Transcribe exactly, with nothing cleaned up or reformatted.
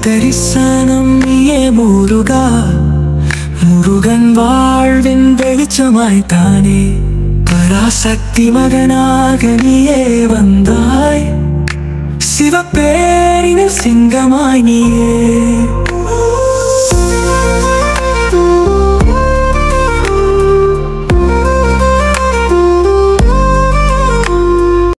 தரிசனம் நீயே முருகா. முருகன் வாழ்வின் வெளிச்சமாய்த்தானே, பராசக்தி மகனாக நீயே வந்தாய். சிவப்பேரினில் சிங்கமாய் நீயே